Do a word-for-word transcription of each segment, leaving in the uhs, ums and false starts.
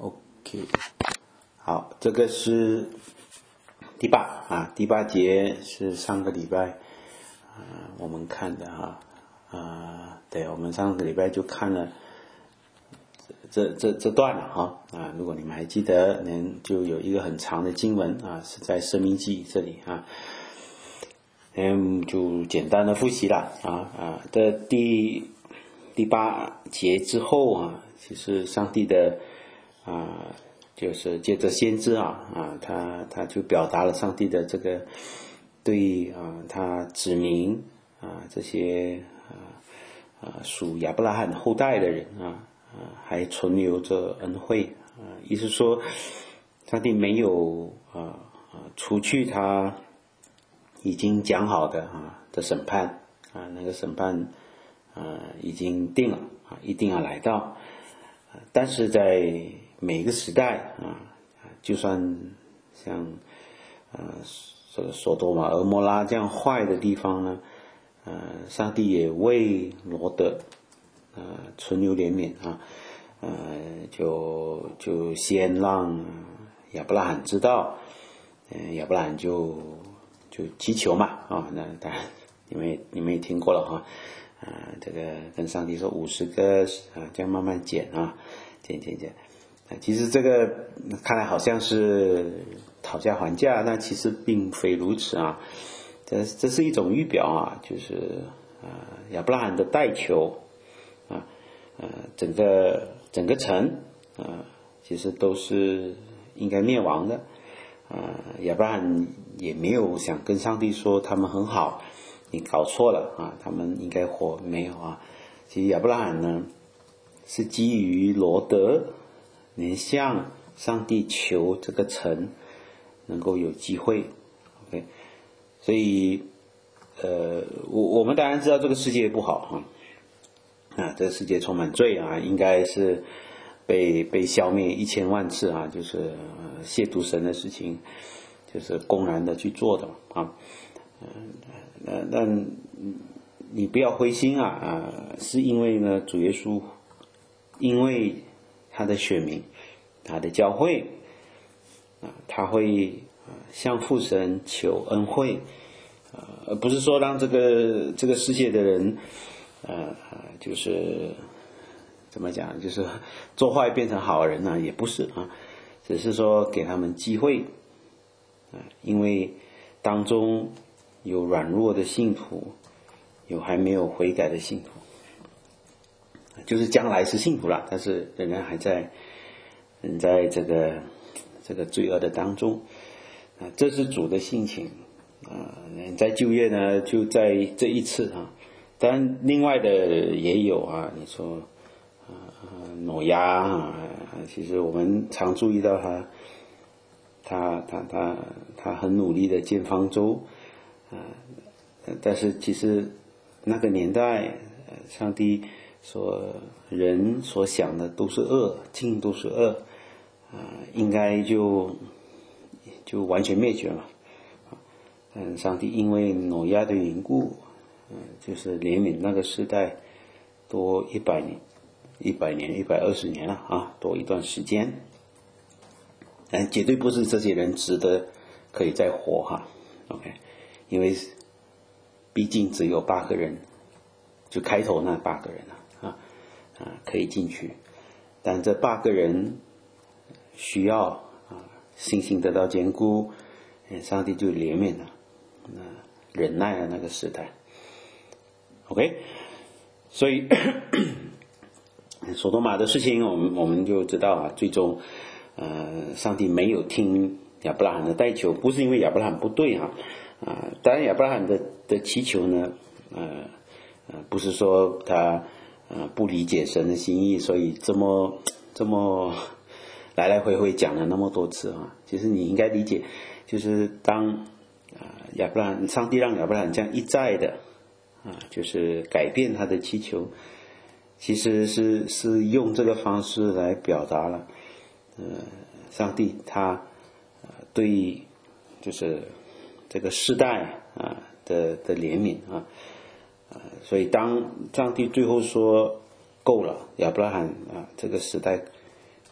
OK， 好，这个是第八啊，第八节是上个礼拜啊、呃、我们看的哈啊、呃，对，我们上个礼拜就看了这这这段了哈啊，如果你们还记得，能就有一个很长的经文啊，是在申命记这里啊。嗯，就简单的复习了啊啊，这第第八节之后啊，其实上帝的啊，就是借着先知啊啊，他他就表达了上帝的这个对啊，他指明啊这些啊啊属亚伯拉罕后代的人啊啊还存留着恩惠啊，意思说上帝没有啊啊除去他已经讲好的啊的审判啊，那个审判啊已经定了啊，一定要来到。但是在每个时代啊，就算像呃这个索多玛、俄摩拉这样坏的地方呢，呃，上帝也为罗德呃存留怜悯啊，呃，就就先让亚伯拉罕知道，呃，亚伯拉罕就就祈求嘛啊，那当然你们你们也听过了哈。啊，这个跟上帝说五十个啊，这样慢慢减啊，减减减。啊，其实这个看来好像是讨价还价，那其实并非如此啊。这这是一种预表啊，就是啊亚伯拉罕的代求啊，呃整个整个城啊，其实都是应该灭亡的啊。亚伯拉罕也没有想跟上帝说他们很好。你搞错了啊！他们应该活没有啊？其实亚伯拉罕呢，是基于罗德能向上帝求这个城能够有机会 ，OK， 所以呃，我我们当然知道这个世界不好啊，啊，这个世界充满罪啊，应该是被被消灭一千万次啊，就是、呃、亵渎神的事情，就是公然的去做的啊。呃，那你不要灰心啊啊！是因为呢，主耶稣因为他的选民，他的教会啊，他会向父神求恩惠啊，而不是说让这个这个世界的人呃就是怎么讲，就是做坏变成好人呢、啊，也不是啊，只是说给他们机会啊，因为当中有软弱的信徒，有还没有悔改的信徒，就是将来是信徒了，但是仍然还在仍在这个这个罪恶的当中啊，这是主的性情啊。在旧约呢，就在这一次啊，当然另外的也有啊。你说啊，挪亚啊，其实我们常注意到他，他他他他很努力的建方舟。啊，但是其实那个年代，上帝所人所想的都是恶，尽都是恶，啊，应该就就完全灭绝了。嗯，上帝因为挪亚的缘故，嗯，就是怜悯那个时代多一百年，一百年，一百二十年了啊，多一段时间。但绝对不是这些人值得可以再活哈 ，OK。因为毕竟只有八个人，就开头那八个人啊啊可以进去，但这八个人需要啊信心得到坚固，上帝就怜悯了，那忍耐了那个时代。OK， 所以索多玛的事情，我们我们就知道啊，最终呃上帝没有听亚伯拉罕的代求，不是因为亚伯拉罕不对哈。啊，当然亚伯拉罕的的祈求呢，呃呃，不是说他呃不理解神的心意，所以这么这么来来回回讲了那么多次啊。其实你应该理解，就是当啊亚伯拉罕，上帝让亚伯拉罕这样一再的啊，就是改变他的祈求，其实是是用这个方式来表达了，呃，上帝他呃对就是这个世代啊的的怜悯啊，啊，所以当上帝最后说够了，亚伯拉罕啊，这个时代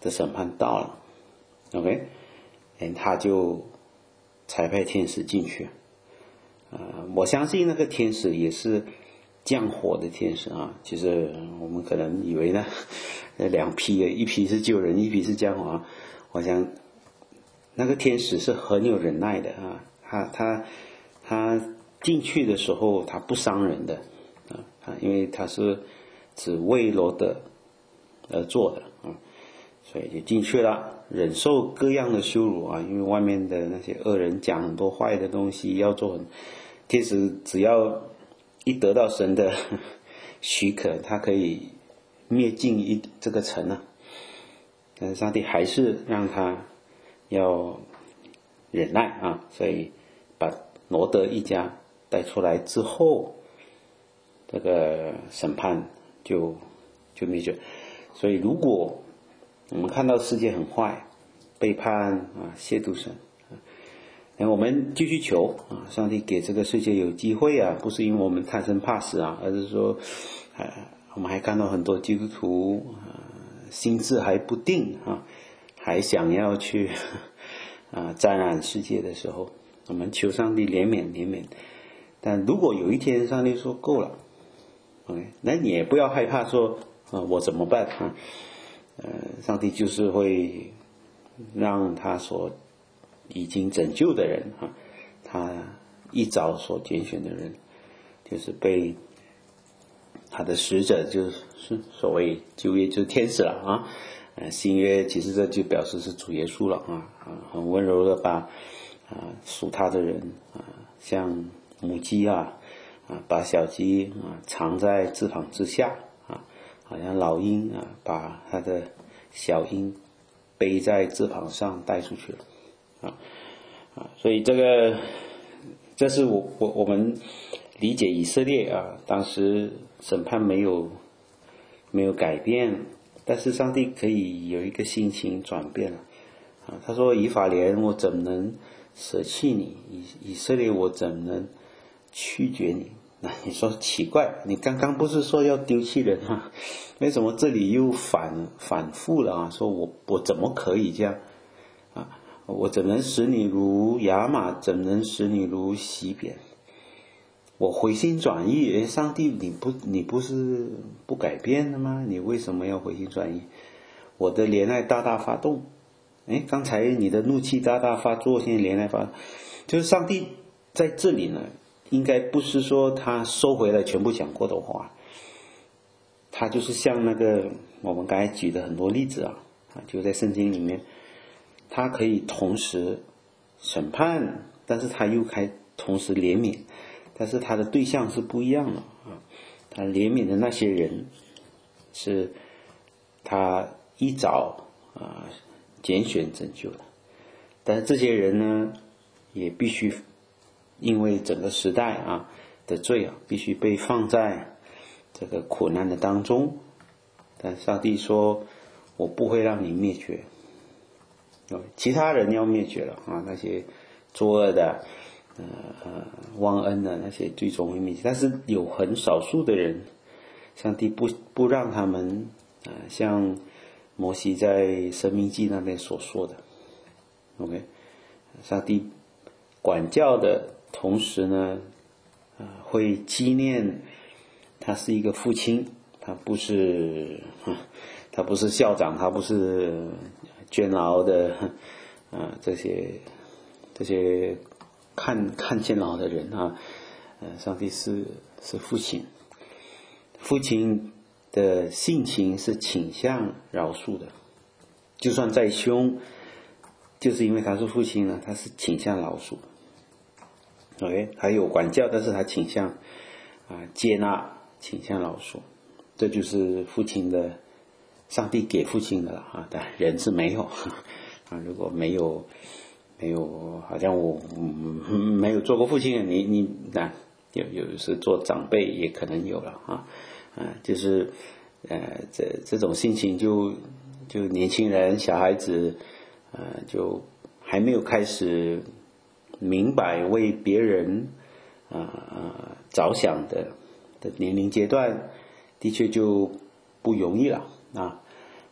的审判到了 ，OK， 他就差派天使进去。呃，我相信那个天使也是降火的天使啊。其实我们可能以为呢，两批，一批是救人，一批是降火啊。我想那个天使是很有忍耐的啊，他他他进去的时候他不伤人的啊，因为他是只为罗德而做的啊，所以就进去了，忍受各样的羞辱啊，因为外面的那些恶人讲很多坏的东西，要做很，天使只要一得到神的许可，他可以灭尽一这个城啊，但是上帝还是让他要忍耐啊，所以把罗德一家带出来之后，这个审判就就灭绝。所以如果我们看到世界很坏，背叛啊，亵渎神啊，那我们继续求啊，上帝给这个世界有机会啊，不是因为我们贪生怕死啊，而是说，啊，我们还看到很多基督徒啊，心智还不定啊，还想要去啊沾染世界的时候，我们求上帝怜悯怜悯。但如果有一天上帝说够了 ，OK， 那你也不要害怕说啊，我怎么办啊？呃，上帝就是会让他所已经拯救的人啊，他一早所拣选的人，就是被他的使者，就是所谓旧约就是天使了啊。呃，新约其实这就表示是主耶稣了啊，啊，很温柔的把啊属他的人啊，像母鸡啊，啊把小鸡啊藏在翅膀之下啊，好像老鹰啊把他的小鹰背在翅膀上带出去了啊啊，所以这个这是我我我们理解以色列啊，当时审判没有没有改变。但是上帝可以有一个心情转变了啊！他说：“以法莲，我怎能舍弃你？以以色列，我怎能拒绝你？”那你说奇怪，你刚刚不是说要丢弃人吗？为什么这里又反反复了啊？说我我怎么可以这样啊？我怎能使你如亚玛？怎能使你如西边？我回心转意，诶，上帝，你不你不是不改变的吗？你为什么要回心转意？我的怜爱大大发动，诶，刚才你的怒气大大发作，现在怜爱发，就是上帝在这里呢，应该不是说他收回了全部讲过的话，他就是像那个我们刚才举的很多例子啊，啊，就在圣经里面，他可以同时审判，但是他又开同时怜悯。但是他的对象是不一样的啊，他怜悯的那些人是他一早啊拣选拯救的，但是这些人呢，也必须因为整个时代啊的罪啊，必须被放在这个苦难的当中。但上帝说：“我不会让你灭绝，其他人要灭绝了啊，那些作恶的。”呃呃，忘恩的那些最终会灭绝，但是有很少数的人，上帝不不让他们啊、呃，像摩西在申命记那边所说的 ，OK， 上帝管教的同时呢，啊、呃，会纪念他是一个父亲，他不是他不是校长，他不是监牢的啊、呃，这些这些。看看监牢的人啊，呃，上帝是是父亲，父亲的性情是倾向饶恕的，就算再凶，就是因为他是父亲呢，他是倾向饶恕。OK， 还有管教，但是他倾向啊接纳，倾向饶恕，这就是父亲的，上帝给父亲的了啊，但人是没有啊，如果没有。没有，好像我、嗯、没有做过父亲，你你那有有时做长辈也可能有了啊，啊，就是呃这这种心情就就年轻人小孩子呃就还没有开始明白为别人啊啊着想的的年龄阶段，的确就不容易了啊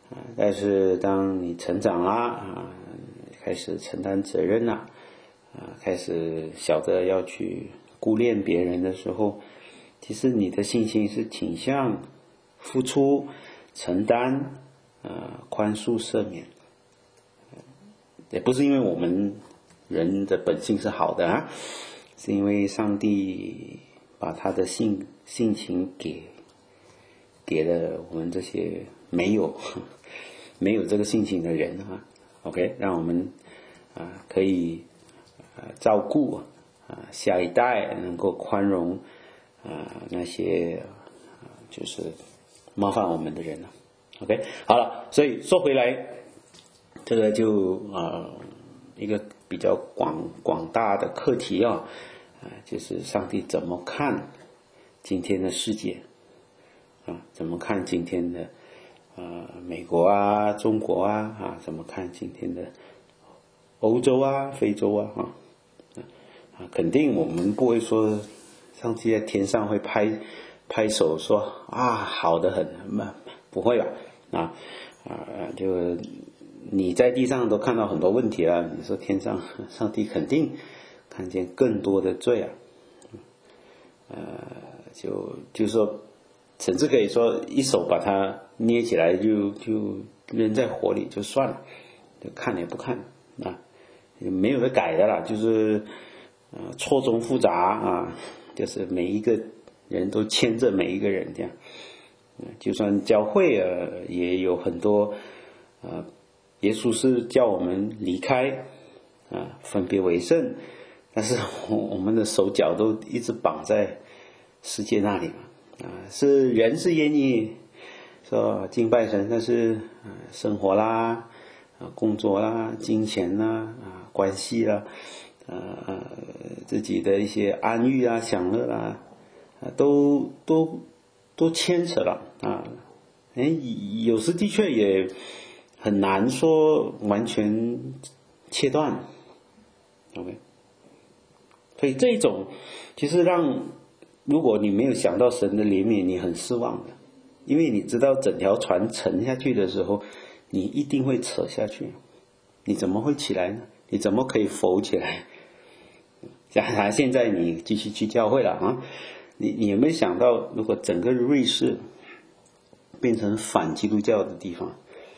啊，但是当你成长啦啊，开始承担责任啦，啊，开始晓得要去顾念别人的时候，其实你的信心是倾向付出、承担、呃宽恕、赦免，也不是因为我们人的本性是好的啊，是因为上帝把他的性性情给给了我们这些没有没有这个性情的人啊 ，OK， 让我们啊可以啊照顾啊下一代，能够宽容啊那些啊就是冒犯我们的人了 ，OK， 好了，所以说回来，这个就啊一个比较广广大的课题啊，啊就是上帝怎么看今天的世界。啊，怎么看今天的呃美国啊、中国啊啊？怎么看今天的欧洲啊、非洲啊？啊啊，肯定我们不会说上帝在天上会拍拍手说啊好得很，不会吧？啊啊，就你在地上都看到很多问题了，你说天上上帝肯定看见更多的罪啊，呃，就就说。甚至可以说一手把它捏起来就就扔在火里就算了，就看也不看啊，没有得改的啦，就是呃错综复杂啊，就是每一个人都牵着每一个人这样，就算教会啊也有很多啊，耶稣是叫我们离开啊，分别为圣，但是我我们的手脚都一直绑在世界那里嘛。啊，是人是愿意说敬拜神，但是啊，生活啦，啊，工作啦，金钱啦，啊，关系啦，呃，自己的一些安逸啊、享乐啦，啊，都都都牵扯了啊。哎，有时的确也很难说完全切断 ，OK。所以这种其实让。如果你没有想到神的怜悯，你很失望的，因为你知道整条船沉下去的时候，你一定会扯下去，你怎么会起来呢？你怎么可以浮起来？像现在你继续去教会了啊，你你有没有想到，如果整个瑞士变成反基督教的地方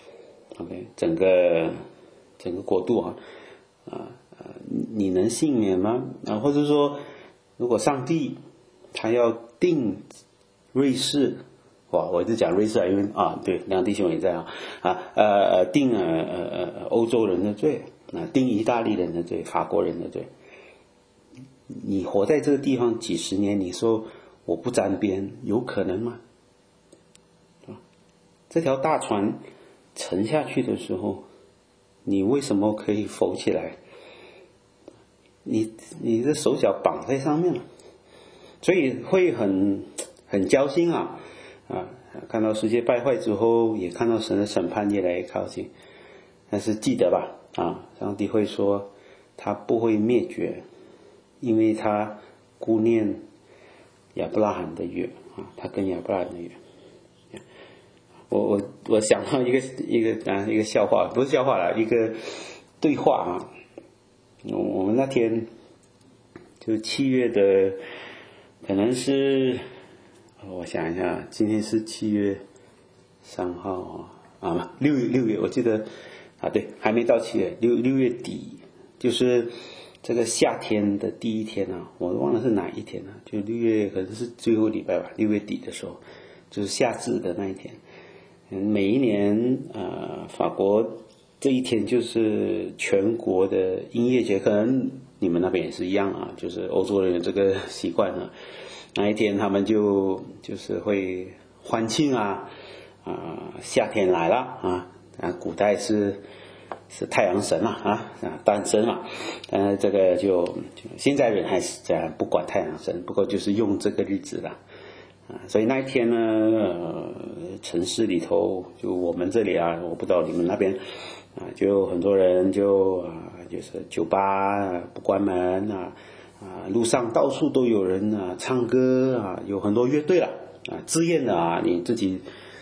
，OK， 整个整个国度啊，啊啊，你能幸免吗？啊，或者说，如果上帝他要定瑞士，哇！我就讲瑞士啊，因为啊，对，梁弟兄也在啊啊呃定呃呃呃欧洲人的罪啊，定意大利人的罪，法国人的罪。你活在这个地方几十年，你说我不沾边，有可能吗？啊，这条大船沉下去的时候，你为什么可以浮起来？你你的手脚绑在上面了。所以会很很焦心啊啊！看到世界败坏之后，也看到神的审判越来越靠近。但是记得吧啊，上帝会说他不会灭绝，因为他顾念亚伯拉罕的约啊，他跟亚伯拉罕的约。我我我想到一个一个啊一个笑话，不是笑话啦，一个对话啊。我们那天就七月的。可能是，我想一下，今天是七月三号啊，啊，六月六月，我记得啊，对，还没到七月，六六月底，就是这个夏天的第一天啊，我忘了是哪一天了，就六月可能是最后礼拜吧，六月底的时候，就是夏至的那一天。每一年呃，法国这一天就是全国的音乐节，可能你们那边也是一样啊，就是欧洲人有这个习惯啊，那一天他们就就是会欢庆啊，啊、呃，夏天来了啊，啊，古代是是太阳神嘛啊啊诞生嘛，但是这个就就现在人还是这样不管太阳神，不过就是用这个日子了。所以那一天呢，呃，城市里头就我们这里啊，我不知道你们那边啊，就很多人就啊，就是酒吧不关门啊，啊，路上到处都有人啊唱歌啊，有很多乐队了啊，自愿的啊，你自己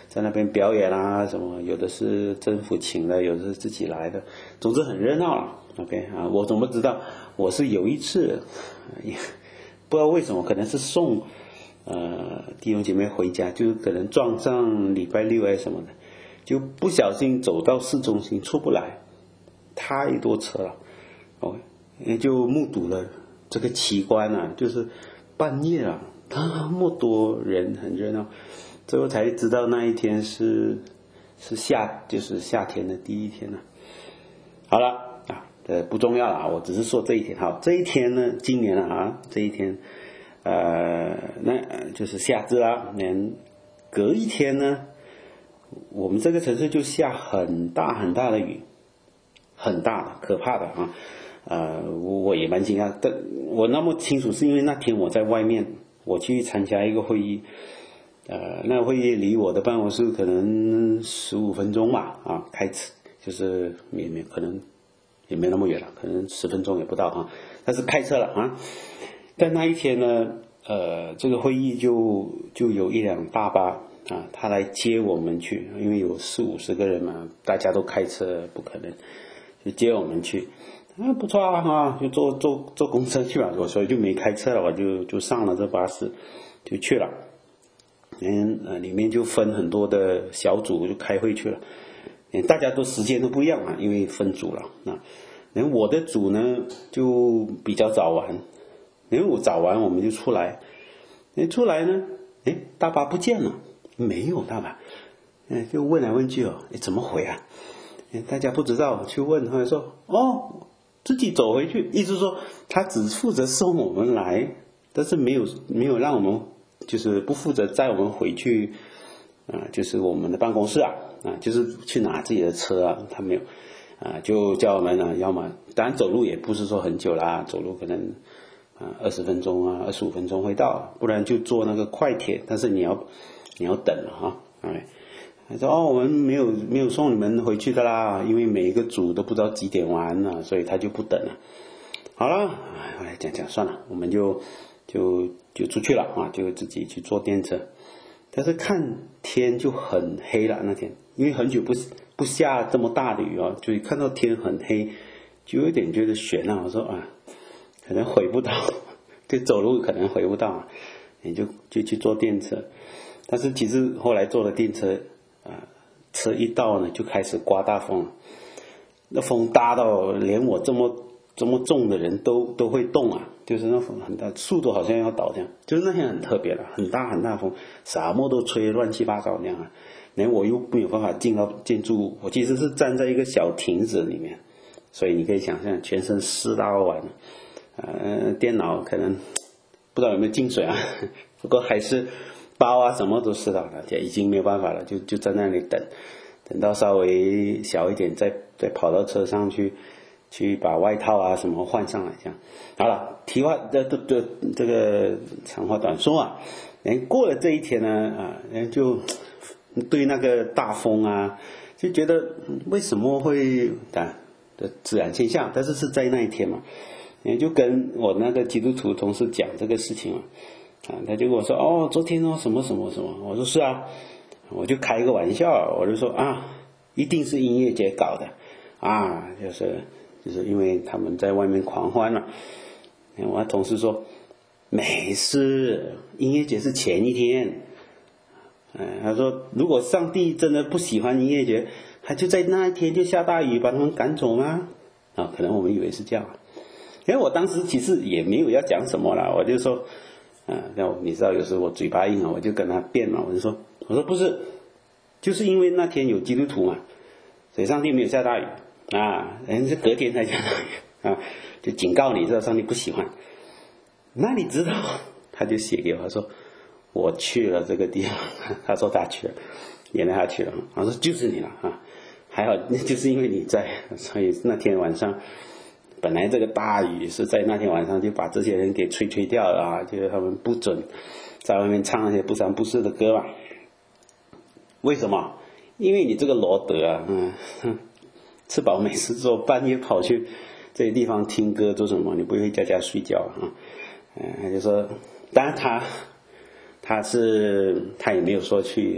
在那边表演啊什么，有的是政府请的，有的是自己来的，总之很热闹了。OK 啊，我怎么知道？我是有一次，也不知道为什么，可能是送呃弟兄姐妹回家，就可能撞上礼拜六还是什么的，就不小心走到市中心出不来，太多车了，哦，也就目睹了这个奇观啊，就是半夜啊，那么多人，很热闹，最后才知道那一天是是夏，就是夏天的第一天了。好了啊，呃不重要了，我只是说这一天。好，这一天呢，今年啊，这一天，呃，那就是夏至啦。年隔一天呢，我们这个城市就下很大很大的雨，很大的，可怕的啊。呃，我我也蛮惊讶，但我那么清楚是因为那天我在外面，我去参加一个会议，呃，那个会议离我的办公室可能十五分钟吧，啊，开车就是也没可能也没那么远了，可能十分钟也不到啊，但是开车了啊。但那一天呢，呃，这个会议就就有一辆大巴啊，他来接我们去，因为有四五十个人嘛，大家都开车，不可能，就接我们去。啊，不错啊，啊，就坐坐坐公车去吧，我所以就没开车了，我就就上了这巴士，就去了。嗯，呃，里面就分很多的小组，就开会去了。嗯，大家都时间都不一样啊，因为分组了啊。然后我的组呢就比较早完，因为我早完我们就出来。哎，出来呢，哎，大巴不见了，没有大巴。哎，就问来问去哦，哎，怎么回啊？大家不知道，去问他说，哦。自己走回去，意思说他只负责送我们来，但是没有没有让我们，就是不负责载我们回去，啊、呃，就是我们的办公室啊，啊，就是去拿自己的车啊，他没有，啊，就叫我们呢，要么当然走路也不是说很久啦，走路可能啊二十分钟啊，二十五分钟会到，不然就坐那个快铁，但是你要你要等了哈，哎。他说哦，我们没有没有送你们回去的啦，因为每一个组都不知道几点完了，所以他就不等了。好了，后来讲讲算了，我们就就就出去了啊，就自己去坐电车。但是看天就很黑了那天，因为很久不不下这么大的雨啊，就看到天很黑，就有点觉得悬啊。我说啊，可能回不到，就走路可能回不到，你就就去坐电车。但是其实后来坐了电车。啊，车一到呢，就开始刮大风了。那风大到连我这么这么重的人都都会动啊，就是那风很大，速度好像要倒这样。就是那天很特别了，很大很大风，什么都吹乱七八糟那样啊。连我又没有办法进到建筑物，我其实是站在一个小亭子里面，所以你可以想象全身湿到完，呃，电脑可能不知道有没有进水啊，不过还是。包啊什么都湿到了，已经没有办法了，就就在那里等，等到稍微小一点，再再跑到车上去，去把外套啊什么换上来，这样。好了，题外这这这这个长话短说啊，人过了这一天呢啊，人就对那个大风啊，就觉得为什么会啊的自然现象，但是是在那一天嘛，也就跟我那个基督徒同事讲这个事情嘛。啊，他就跟我说哦，昨天哦什么什么什么，我说是啊，我就开一个玩笑，我就说啊，一定是音乐节搞的啊，就是就是因为他们在外面狂欢了。我同事说没事，音乐节是前一天。嗯，他说如果上帝真的不喜欢音乐节，他就在那一天就下大雨把他们赶走吗？啊，可能我们以为是这样，因为我当时其实也没有要讲什么啦，我就说。啊，那你知道有时候我嘴巴硬啊，我就跟他辩嘛，我就说，我说不是，就是因为那天有基督徒嘛，所以上帝没有下大雨啊，人是隔天才下大雨啊，就警告你知道上帝不喜欢。那你知道，他就写给我，他说我去了这个地方，他说他去了，原来他去了，我说就是你了啊，还好就是因为你在，所以那天晚上。本来这个大雨是在那天晚上就把这些人给吹吹掉了啊，就是他们不准在外面唱那些不三不四的歌嘛。为什么？因为你这个罗德啊，嗯，吃饱没事做，半夜跑去这些地方听歌做什么？你不会在家睡觉啊？嗯，他就说，当然他他是他也没有说去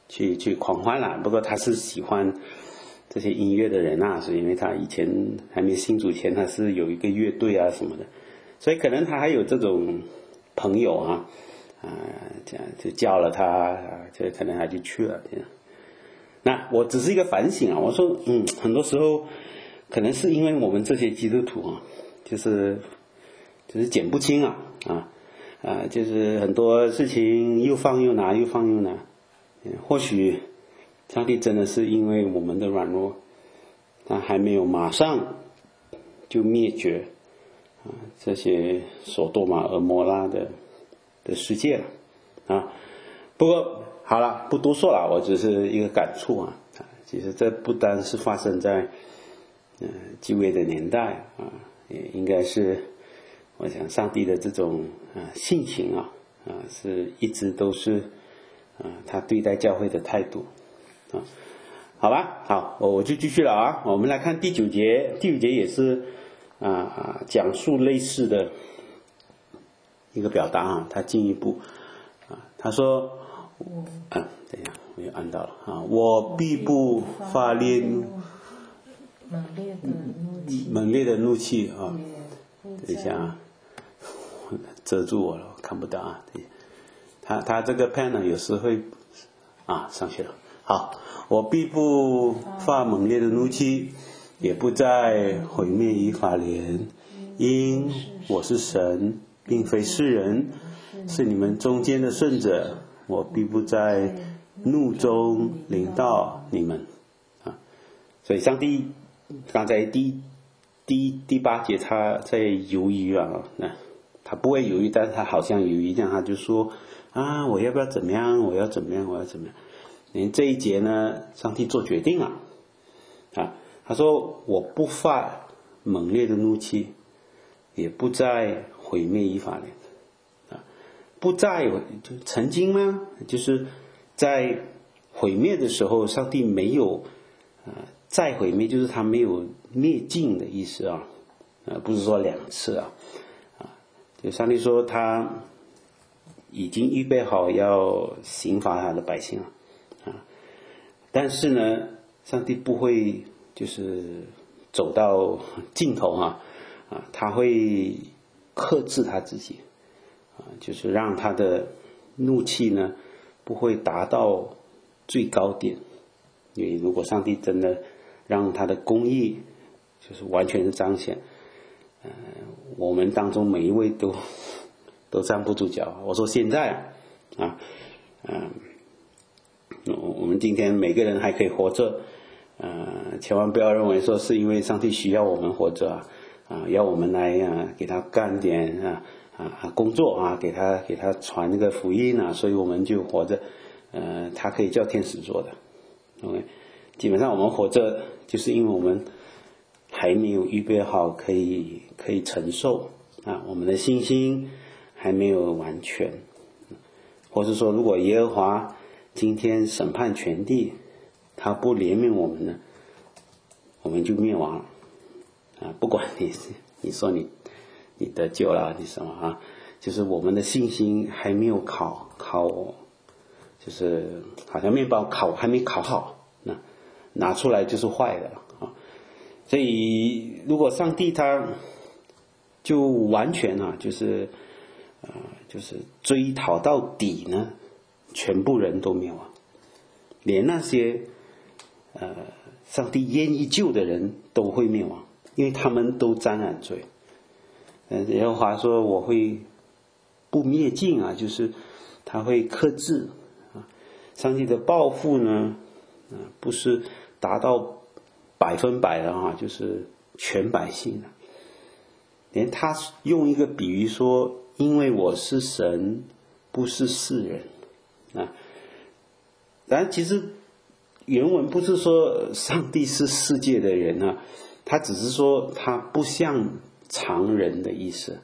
去去狂欢了。不过他是喜欢这些音乐的人啊，是因为他以前还没信主前，他是有一个乐队啊什么的，所以可能他还有这种朋友啊，啊，这样就叫了他啊，就可能他就去了这样。那我只是一个反省啊，我说，嗯，很多时候可能是因为我们这些基督徒啊，就是就是捡不清啊啊啊，就是很多事情又放又拿，又放又拿。或许上帝真的是因为我们的软弱，他还没有马上就灭绝啊这些索多玛俄摩拉的的世界了啊。不过好了，不多说了，我只是一个感触啊。其实这不单是发生在嗯基微的年代啊，也应该是我想上帝的这种啊性情啊啊是一直都是啊他对待教会的态度啊。好吧，好，我我就继续了啊。我们来看第九节，第九节也是啊啊讲述类似的一个表达啊，他进一步啊，他说，啊，等一下，我又按到了啊，我必不发烈怒， 猛烈的怒气， 猛烈的怒气啊，等一下啊，遮住我了，我看不到啊。他他这个 pen 呢，有时会啊上去了。好，我必不发猛烈的怒气，也不再毁灭以法莲，因我是神，并非世人，是你们中间的圣者，我必不在怒中临到你们啊。所以上帝刚才第第第八节他在犹豫啊，那他不会犹豫，但是他好像犹豫这样，他就说啊，我要不要怎么样？我要怎么样？我要怎么样？连这一节呢，上帝做决定了啊，他说我不发猛烈的怒气，也不再毁灭以法莲啊，不再就曾经吗？就是在毁灭的时候，上帝没有啊再毁灭，就是他没有灭尽的意思啊，啊不是说两次啊啊，就上帝说他已经预备好要刑罚他的百姓了。但是呢，上帝不会就是走到尽头啊，啊，他会克制他自己，啊，就是让他的怒气呢不会达到最高点。因为如果上帝真的让他的公义就是完全的彰显，呃，我们当中每一位都都站不住脚。我说现在啊，嗯。我们今天每个人还可以活着，呃，千万不要认为说是因为上帝需要我们活着啊，啊，要我们来啊给他干点啊啊工作啊，给他给他传那个福音啊，所以我们就活着，呃，他可以叫天使做的 ，OK， 基本上我们活着就是因为我们还没有预备好可以可以承受啊，我们的信心还没有完全，或是说如果耶和华今天审判全地，他不怜悯我们呢，我们就灭亡了啊！不管你你说你你得救了，你什么啊？就是我们的信心还没有烤烤，就是好像面包烤还没烤好，那拿出来就是坏的啊！所以如果上帝他就完全啊，就是呃，就是追讨到底呢？全部人都灭亡，连那些呃上帝愿意救的人都会灭亡，因为他们都沾染罪。呃，耶和华说我会不灭尽啊，就是他会克制啊。上帝的报复呢，啊、呃、不是达到百分百的啊，就是全百姓的。连他用一个比喻说，因为我是神，不是世人。啊，然其实原文不是说上帝是世界的人啊，他只是说他不像常人的意思。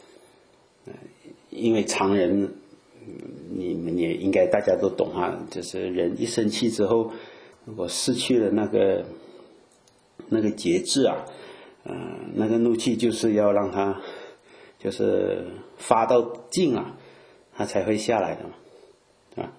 因为常人，你们也应该大家都懂啊，就是人一生气之后，如果失去了那个那个节制啊，呃，那个怒气就是要让他就是发到尽啊，他才会下来的嘛。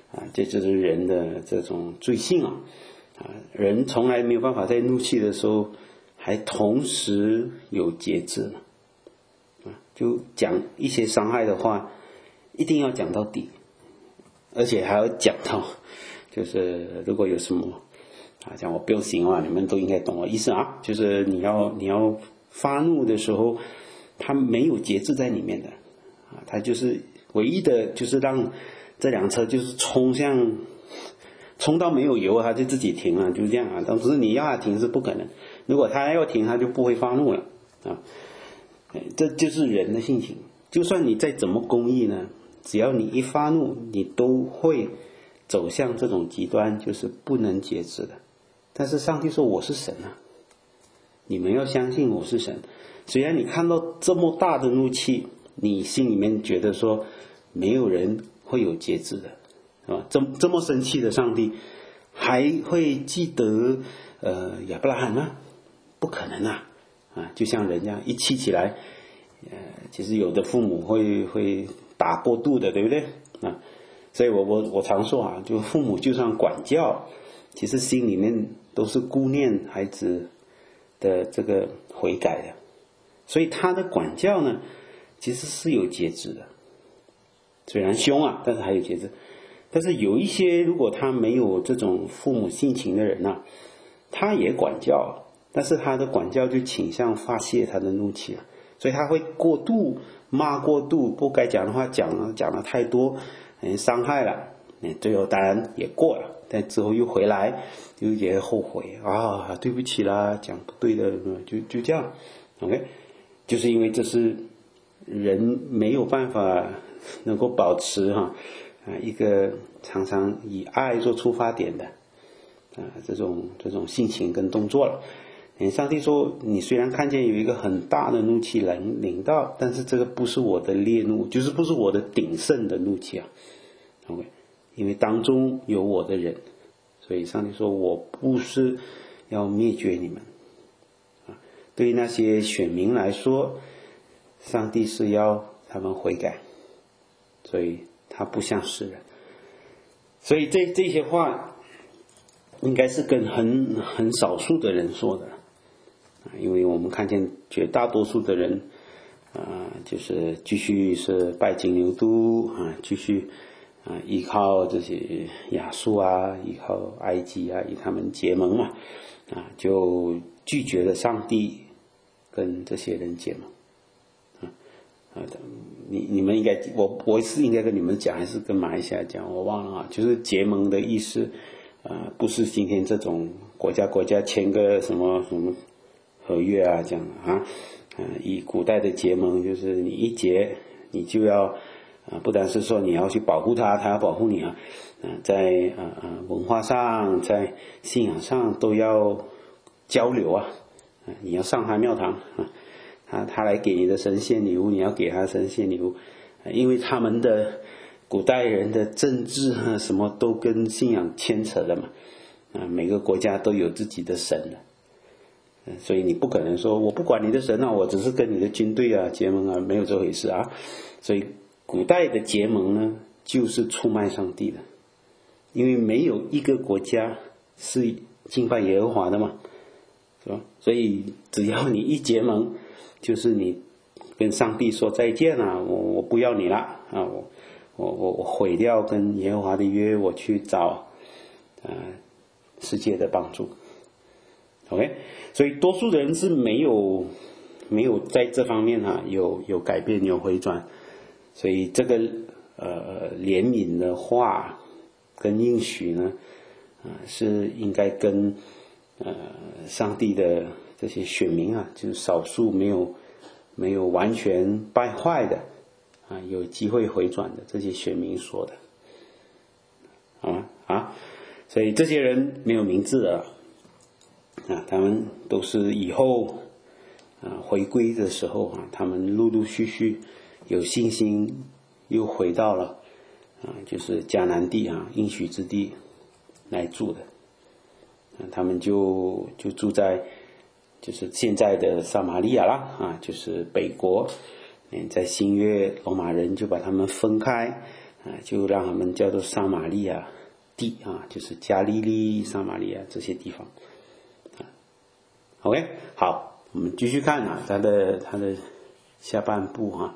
啊，这就是人的这种罪性啊，啊，人从来没有办法在怒气的时候还同时有节制呢，啊，就讲一些伤害的话，一定要讲到底，而且还要讲到，就是如果有什么啊，讲我标行啊，你们都应该懂我意思啊，就是你要你要发怒的时候，他没有节制在里面的啊，他就是唯一的就是让这辆车就是冲向冲到没有油他就自己停了，就是这样啊。但是你要他停是不可能，如果他要停他就不会发怒了啊。这就是人的性情，就算你再怎么公义呢，只要你一发怒你都会走向这种极端，就是不能节制的。但是上帝说我是神啊，你们要相信我是神。虽然你看到这么大的怒气，你心里面觉得说没有人会有节制的，是吧？这这么生气的上帝还会记得呃亚伯拉罕吗？不可能啊！啊，就像人家一气起来，呃，其实有的父母会会打过度的，对不对啊？所以我我我常说啊，就父母就算管教，其实心里面都是顾念孩子的这个悔改的，所以他的管教呢，其实是有节制的。虽然凶啊，但是还有节制。但是有一些如果他没有这种父母性情的人啊，他也管教，但是他的管教就倾向发泄他的怒气了，所以他会过度骂过度，不该讲的话讲了讲了太多，伤害了，最后当然也过了，但之后又回来又觉得后悔啊，对不起啦，讲不对的，就就这样 OK， 就是因为这是人没有办法能够保持哈啊一个常常以爱做出发点的啊这种这种性情跟动作了。上帝说你虽然看见有一个很大的怒气临临到，但是这个不是我的烈怒，就是不是我的鼎盛的怒气啊 OK， 因为当中有我的人，所以上帝说我不是要灭绝你们啊。对于那些选民来说，上帝是要他们悔改，所以他不像世人。所以这这些话应该是跟很很少数的人说的，因为我们看见绝大多数的人啊，就是继续是拜金牛犊啊，继续啊依靠这些亚述啊，依靠埃及啊，以他们结盟嘛啊，就拒绝了上帝跟这些人结盟。啊，你你们应该，我我是应该跟你们讲，还是跟马来西亚讲？我忘了啊。就是结盟的意思，啊，不是今天这种国家国家签个什么什么合约啊，这样啊，啊，以古代的结盟，就是你一结，你就要啊，不单是说你要去保护他，他要保护你啊，啊，在啊啊文化上，在信仰上都要交流啊，啊，你要上他庙堂啊。他他来给你的神献礼物，你要给他神献礼物，因为他们的古代人的政治啊，什么都跟信仰牵扯的嘛，啊，每个国家都有自己的神的，所以你不可能说我不管你的神啊，我只是跟你的军队啊结盟啊，没有这回事啊。所以古代的结盟呢，就是出卖上帝的，因为没有一个国家是敬拜耶和华的嘛，是吧？所以只要你一结盟，就是你跟上帝说再见了，我我不要你了啊！我我我我毁掉跟耶和华的约，我去找呃世界的帮助。OK， 所以多数的人是没有没有在这方面哈、啊、有有改变有回转，所以这个呃怜悯的话跟应许呢啊、呃、是应该跟呃上帝的这些选民啊，就是少数没有没有完全败坏的啊，有机会回转的这些选民说的，好吗？啊，所以这些人没有名字的啊，他们都是以后啊回归的时候啊，他们陆陆续续有信心又回到了啊，就是迦南地啊应许之地来住的，啊，他们就就住在。就是现在的撒玛利亚啦，啊，就是北国，嗯，在新约罗马人就把他们分开， 啊，就让他们叫做撒玛利亚地啊，就是加利利、撒玛利亚这些地方。啊 OK， 好，我们继续看啊，他的他的下半部啊，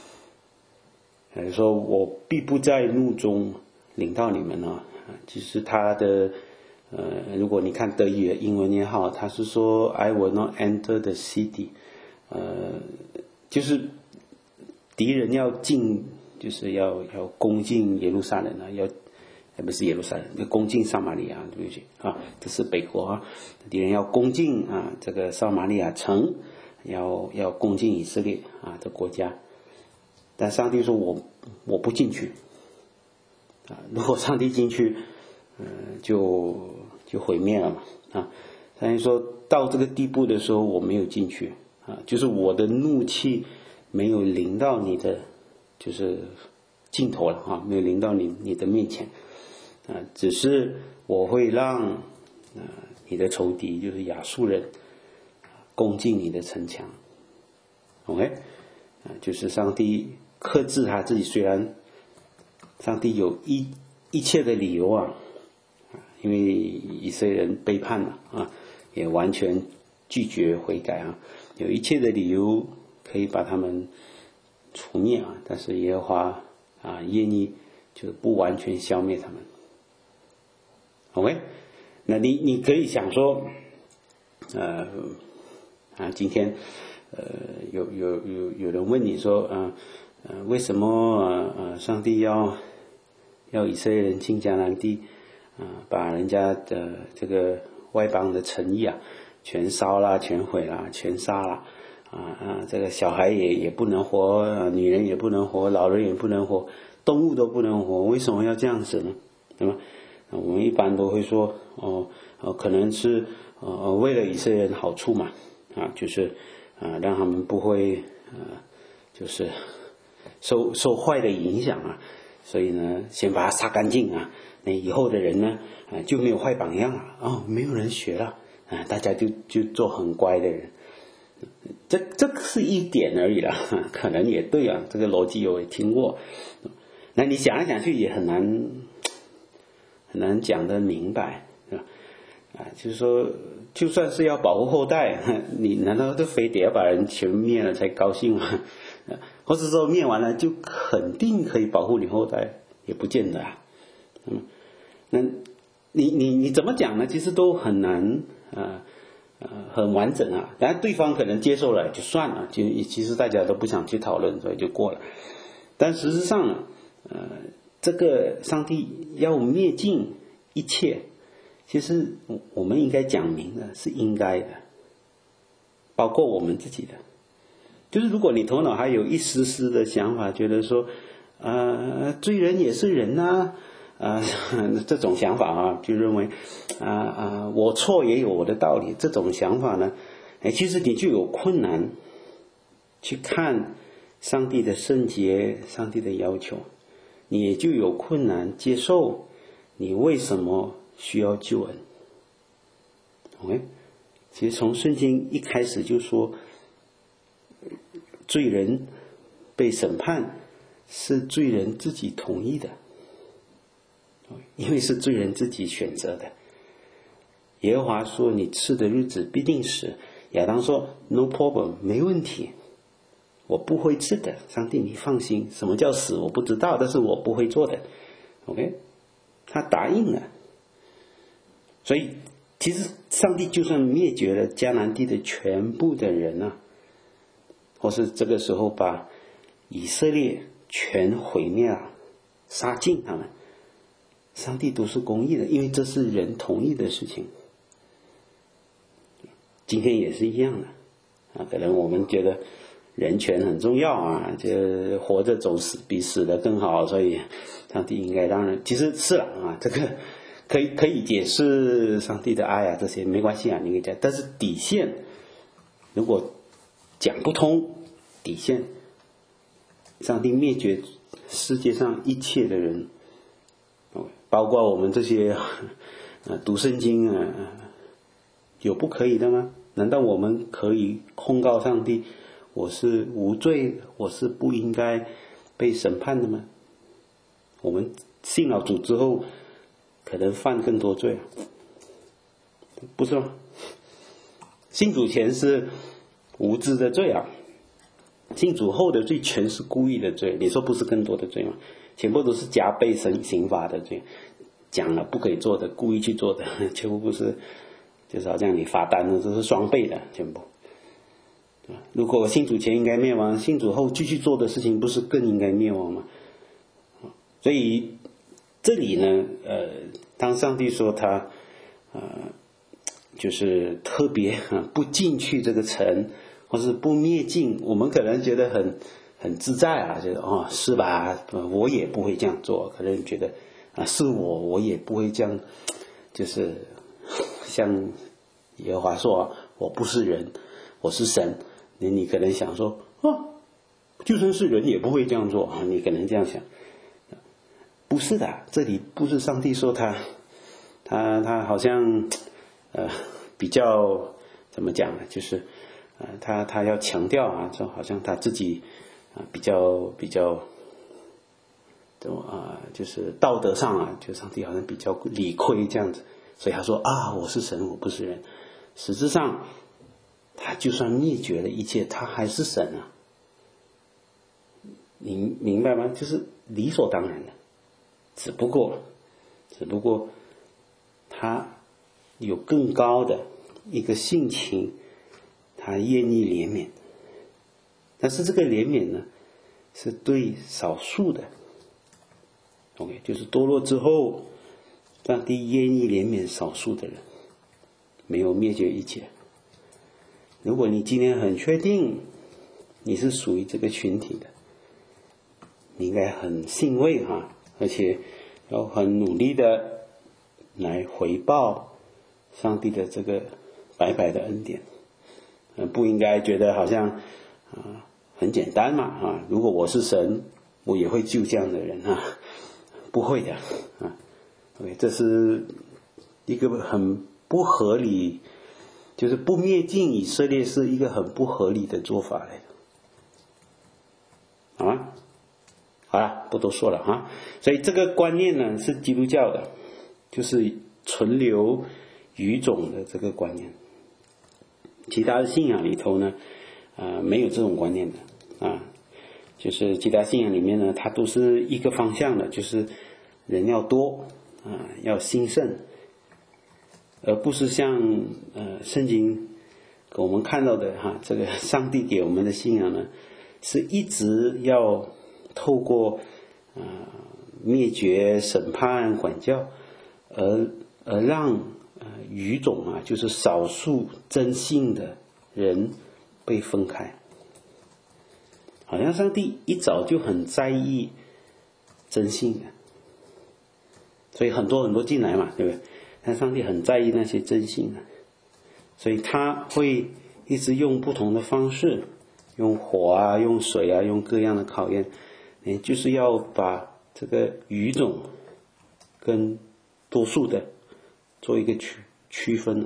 说我必不在怒中领到你们啊。其实他的呃，如果你看德语的英文也好，他是说 I will not enter the city， 呃，就是敌人要进，就是要要攻进耶路撒冷啊，要不是耶路撒冷，要攻进撒玛利亚，对不起啊，这是北国啊，敌人要攻进啊这个撒玛利亚城，要要攻进以色列啊的国家，但上帝说我我不进去。啊，如果上帝进去，呃，就就毁灭了嘛啊！上帝说到这个地步的时候，我没有进去啊，就是我的怒气没有临到你的，就是尽头了啊，没有临到你你的面前啊，只是我会让啊你的仇敌，就是亚述人，攻进你的城墙。OK， 啊，就是上帝克制他自己，虽然。上帝有一一切的理由啊，因为以色列人背叛了啊，也完全拒绝悔改啊，有一切的理由可以把他们除灭啊，但是耶和华啊愿意就不完全消灭他们。OK， 那你你可以想说，呃啊，今天呃有有有有人问你说，呃呃为什么呃呃上帝要要以色列人进迦南地啊、呃，把人家的这个外邦的城邑啊全烧啦，全毁啦，全杀啦，啊啊，这个小孩也也不能活、呃，女人也不能活，老人也不能活，动物都不能活，为什么要这样子呢？对吧？我们一般都会说，哦，呃，可能是呃为了以色列人好处嘛，啊，就是啊、呃、让他们不会呃就是受受坏的影响啊。所以呢，先把它杀干净啊，那以后的人呢，啊就没有坏榜样了，哦，没有人学了，啊，大家就就做很乖的人，这这是一点而已啦，可能也对啊，这个逻辑我也听过，那你想来想去也很难很难讲得明白，是吧？啊，就是说，就算是要保护后代，你难道都非得要把人全灭了才高兴吗？或者说灭完了就肯定可以保护你后代，也不见得啊。嗯，那你你你怎么讲呢？其实都很难啊，呃，很完整啊。当然对方可能接受了就算了，就其实大家都不想去讨论，所以就过了。但实质上呢，呃，这个上帝要灭尽一切，其实我们应该讲明的是应该的，包括我们自己的。就是如果你头脑还有一丝丝的想法，觉得说，呃，罪人也是人呐、啊，呃，这种想法啊，就认为，啊、呃、啊，我错也有我的道理，这种想法呢，哎，其实你就有困难去看上帝的圣洁，上帝的要求，你也就有困难接受你为什么需要救恩。OK， 其实从圣经一开始就说，罪人被审判是罪人自己同意的，因为是罪人自己选择的。耶和华说你吃的日子必定死，亚当说 no problem， 没问题，我不会吃的，上帝你放心，什么叫死我不知道，但是我不会做的。 OK， 他答应了。所以其实上帝就算灭绝了迦南地的全部的人啊，或是这个时候把以色列全毁灭了，杀尽他们，上帝都是公义的，因为这是人同意的事情。今天也是一样的啊，可能我们觉得人权很重要啊，就活着总是比死的更好，所以上帝应该让人，其实是了啊，这个可以可以解释上帝的爱啊，这些没关系啊，你可以讲，但是底线如果讲不通，底线上帝灭绝世界上一切的人，包括我们这些呃读圣经啊，有不可以的吗？难道我们可以控告上帝我是无罪的，我是不应该被审判的吗？ 我们信了主之后，可能犯更多罪啊，不是吗？信主前是无知的罪啊，信主后的罪全是故意的罪，你说不是更多的罪吗？全部都是加倍刑刑罚的罪，讲了不可以做的，故意去做的，全部不是，就是好像你罚单的，这是双倍的，全部。如果信主前应该灭亡，信主后继续做的事情，不是更应该灭亡吗？所以这里呢，呃，当上帝说他，呃，就是特别啊不进去这个城，或是不灭尽，我们可能觉得很很自在啊，觉得哦是吧？我也不会这样做，可能觉得啊是我，我也不会这样，就是像耶和华说，我不是人，我是神。你你可能想说，啊，就算是人也不会这样做啊，你可能这样想。不是的，这里不是上帝说他，他他好像，呃，比较怎么讲呢？就是，呃，他他要强调啊，说好像他自己啊比较比较，怎么啊？就是道德上啊，就上帝好像比较理亏这样子，所以他说啊，我是神，我不是人。实质上，他就算灭绝了一切，他还是神啊。你明白吗？就是理所当然的。只不过，只不过，他有更高的一个性情，他愿意怜悯，但是这个怜悯呢，是对少数的。OK， 就是堕落之后，上帝愿意怜悯少数的人，没有灭绝一切。如果你今天很确定你是属于这个群体的，你应该很欣慰哈。而且要很努力的来回报上帝的这个白白的恩典，不应该觉得好像啊很简单嘛啊！如果我是神，我也会救这样的人啊，不会的啊。OK， 这是一个很不合理，就是不灭尽以色列是一个很不合理的做法来的，好吗？好了，不多说了哈。所以这个观念呢是基督教的，就是存留语种的这个观念。其他的信仰里头呢，呃，没有这种观念的啊。就是其他信仰里面呢，它都是一个方向的，就是人要多啊，要兴盛，而不是像呃圣经给我们看到的哈，这个上帝给我们的信仰呢，是一直要透过呃灭绝、审判、管教，而而让呃语种啊，就是少数真信的人被分开。好像上帝一早就很在意真信的，所以很多很多进来嘛，对不对？但上帝很在意那些真信的，所以他会一直用不同的方式，用火啊，用水啊，用各样的考验，就是要把这个语种跟多数的做一个区区分了。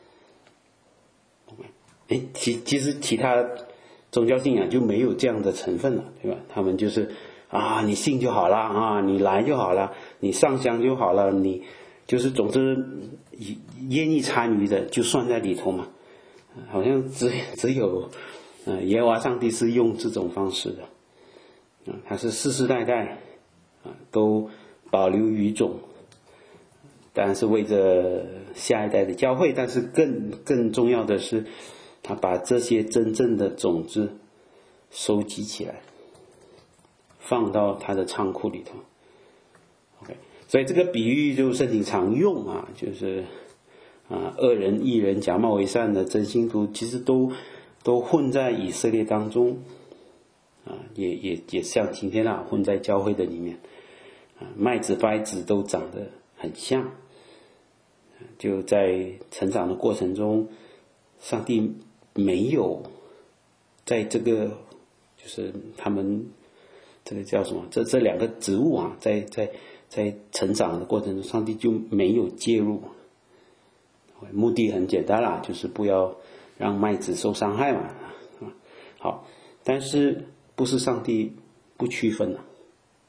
哎，其其实其他宗教信仰就没有这样的成分了，对吧？他们就是啊，你信就好了啊，你来就好了，你上香就好了，你就是总之愿意参与的就算在里头嘛。好像只只有呃耶和华上帝是用这种方式的。他是世世代代啊都保留语种，当然是为着下一代的教会，但是更更重要的是，他把这些真正的种子收集起来，放到他的仓库里头。OK， 所以这个比喻就圣经常用啊，就是啊恶人、义人、假冒为善的真信徒，其实都都混在以色列当中。啊，也也也像今天啊，混在教会的里面，啊，麦子稗子都长得很像，就在成长的过程中，上帝没有在这个就是他们这个叫什么？这这两个植物啊，在在在成长的过程中，上帝就没有介入，目的很简单啦，就是不要让麦子受伤害嘛。好，但是不是上帝不区分了，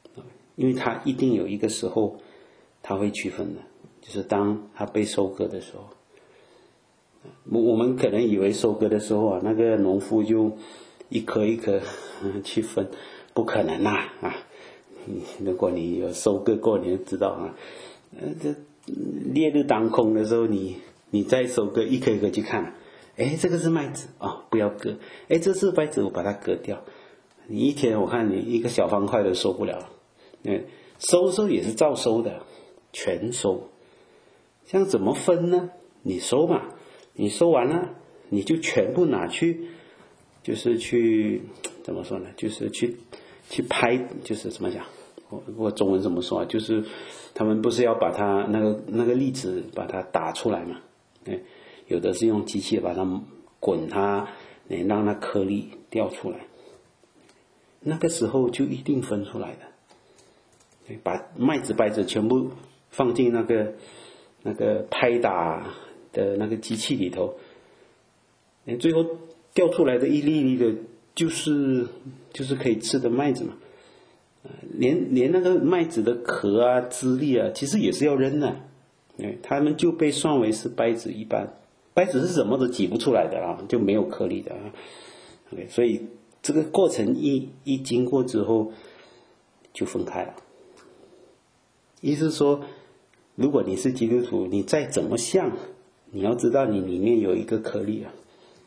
因为它一定有一个时候它会区分的，就是当它被收割的时候。我们可能以为收割的时候啊，那个农夫就一颗一颗去分，不可能啊啊！如果你有收割过，你就知道啊，呃，这烈日当空的时候，你你再收割一颗一颗去看，哎，这个是麦子哦，不要割，哎，这是麦子，我把它割掉。你一天我看你一个小方块都收不了，嗯，收收也是照收的，全收。这样怎么分呢？你收嘛。你收完了，你就全部拿去，就是去怎么说呢？就是去去拍，就是怎么讲？我我中文怎么说啊？就是他们不是要把它那个那个粒子把它打出来嘛？对，有的是用机器把它滚它，让那颗粒掉出来。那个时候就一定分出来的。把麦子稗子全部放进那个那个拍打的那个机器里头，最后掉出来的一粒粒的，就是就是可以吃的麦子嘛。连连那个麦子的壳啊、枝粒啊，其实也是要扔的，他们就被算为是稗子一般。稗子是什么都挤不出来的啊，就没有颗粒的啊。所以这个过程一一经过之后，就分开了。意思是说，如果你是基督徒，你再怎么像，你要知道你里面有一个颗粒啊，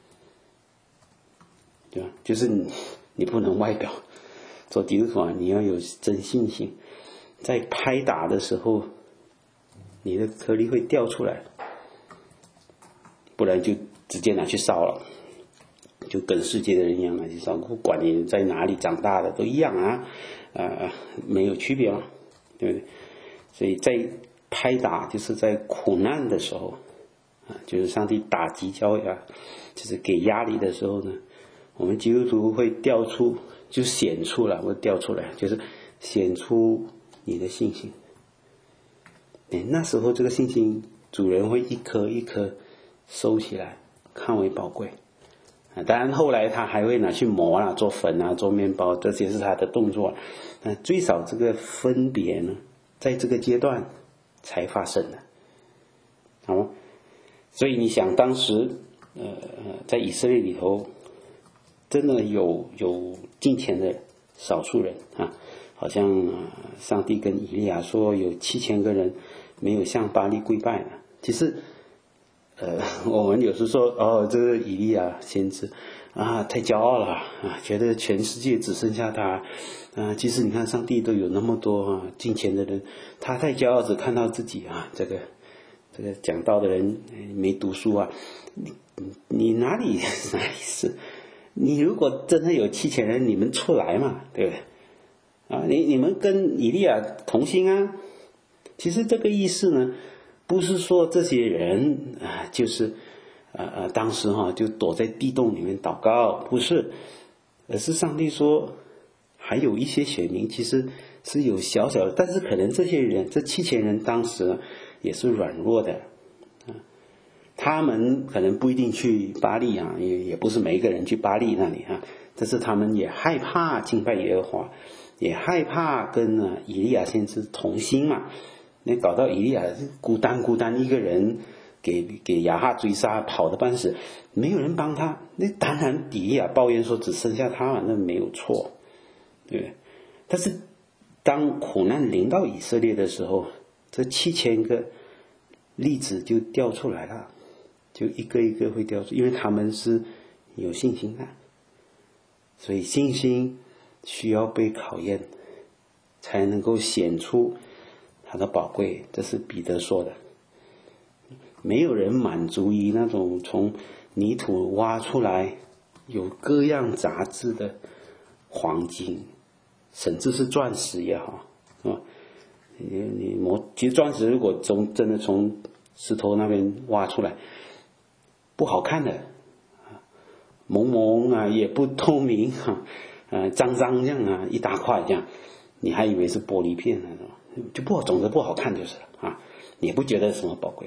对吧？就是你你不能外表做基督徒啊，你要有真信心。在拍打的时候，你的颗粒会掉出来，不然就直接拿去烧了，就跟世界的人一样拿去烧。不管你在哪里长大的都一样啊，呃，没有区别嘛，对不对？所以在拍打就是在苦难的时候啊，就是上帝打击教压，就是给压力的时候呢，我们基督徒会调出，就显出了，会调出来，就是显出你的信心。哎，那时候这个信心，主人会一颗一颗收起来，看为宝贵。啊，当然后来他还会拿去磨啊，做粉啊，做面包，这些是他的动作。但最少这个分别呢，在这个阶段才发生的，好吗？所以你想，当时呃在以色列里头，真的有有敬虔的少数人啊，好像、呃、上帝跟以利亚说有七千个人没有向巴力跪拜的。其实呃我们有时说哦，这个以利亚先知啊太骄傲了啊，觉得全世界只剩下他啊。其实你看上帝都有那么多啊敬虔的人，他太骄傲，只看到自己啊。这个这个讲道的人没读书啊，你你哪里哪里是？你如果真的有七千人，你们出来嘛，对不对？啊，你你们跟以利亚同心啊。其实这个意思呢，不是说这些人啊，就是呃呃，当时哈、啊、就躲在地洞里面祷告，不是，而是上帝说，还有一些选民其实是有小小的，但是可能这些人，这七千人当时呢也是软弱的。他们可能不一定去巴力啊，也也不是每一个人去巴力那里啊，但是他们也害怕敬拜耶和华，也害怕跟啊以利亚先知同心嘛。那搞到以利亚孤单孤单一个人，给给亚哈追杀，跑得半死，没有人帮他。那当然以利亚抱怨说只剩下他嘛，那没有错，对不对？但是当苦难临到以色列的时候，这七千个例子就掉出来了。就一个一个会掉出，因为他们是有信心的，所以信心需要被考验，才能够显出它的宝贵。这是彼得说的。没有人满足于那种从泥土挖出来有各样杂质的黄金，甚至是钻石也好，是吧？你你磨，其实钻石如果从真的从石头那边挖出来，不好看的，蒙蒙啊，也不透明啊，呃，脏脏这样啊，一大块这样，你还以为是玻璃片呢，就不好，总之不好看就是了啊，你也不觉得什么宝贵。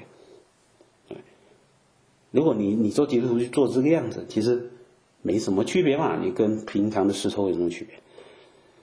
如果你你做基督徒去做这个样子，其实没什么区别嘛，你跟平常的石头有什么区别？